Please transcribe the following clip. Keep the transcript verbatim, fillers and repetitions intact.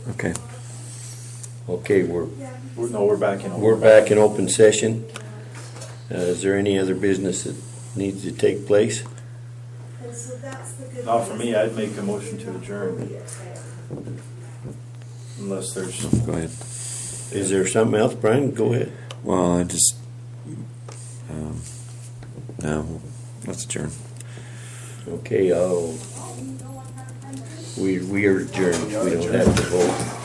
Okay. Okay, we're, We're- No, we're back in. we're back in open session. Uh, is there any other business that needs to take place? Not for me, I'd make a motion to adjourn. Unless there's, Go ahead. Is there something else, Brian? Go ahead. Well, I just, um, no, let's adjourn. Okay, uh, we, we are adjourned. We don't have to vote.